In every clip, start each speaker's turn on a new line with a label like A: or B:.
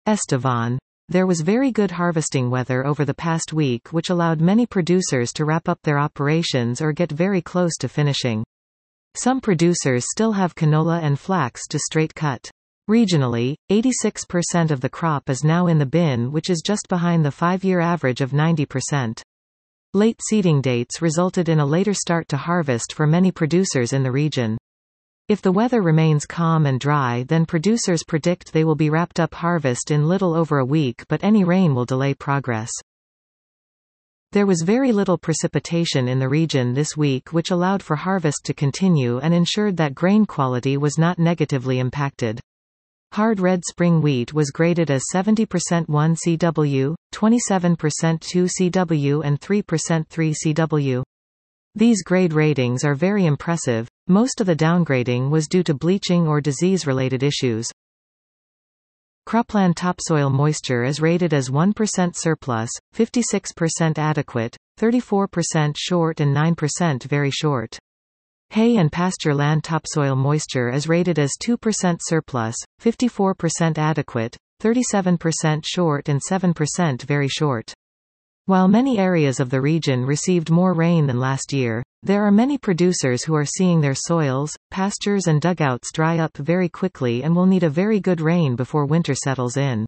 A: Estevan. There was very good harvesting weather over the past week, which allowed many producers to wrap up their operations or get very close to finishing. Some producers still have canola and flax to straight cut. Regionally, 86% of the crop is now in the bin, which is just behind the 5-year average of 90%. Late seeding dates resulted in a later start to harvest for many producers in the region. If the weather remains calm and dry, then producers predict they will be wrapped up harvest in little over a week, but any rain will delay progress. There was very little precipitation in the region this week, which allowed for harvest to continue and ensured that grain quality was not negatively impacted. Hard red spring wheat was graded as 70% 1 CW, 27% 2 CW and 3% 3 CW. These grade ratings are very impressive. Most of the downgrading was due to bleaching or disease-related issues. Cropland topsoil moisture is rated as 1% surplus, 56% adequate, 34% short and 9% very short. Hay and pasture land topsoil moisture is rated as 2% surplus, 54% adequate, 37% short and 7% very short. While many areas of the region received more rain than last year, there are many producers who are seeing their soils, pastures and dugouts dry up very quickly and will need a very good rain before winter settles in.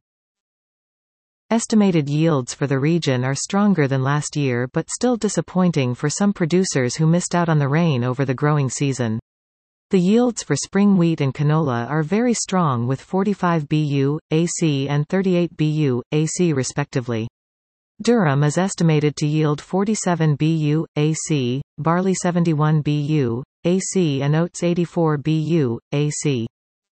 A: Estimated yields for the region are stronger than last year, but still disappointing for some producers who missed out on the rain over the growing season. The yields for spring wheat and canola are very strong, with 45 BU, AC and 38 BU, AC respectively. Durum is estimated to yield 47 BU, AC, barley 71 BU, AC and oats 84 BU, AC.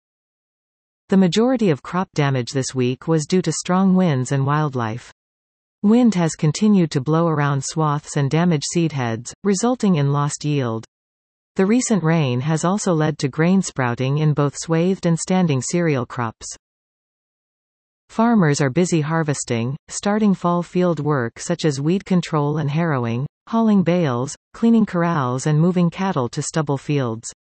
A: The majority of crop damage this week was due to strong winds and wildlife. Wind has continued to blow around swaths and damage seed heads, resulting in lost yield. The recent rain has also led to grain sprouting in both swathed and standing cereal crops. Farmers are busy harvesting, starting fall field work such as weed control and harrowing, hauling bales, cleaning corrals and moving cattle to stubble fields.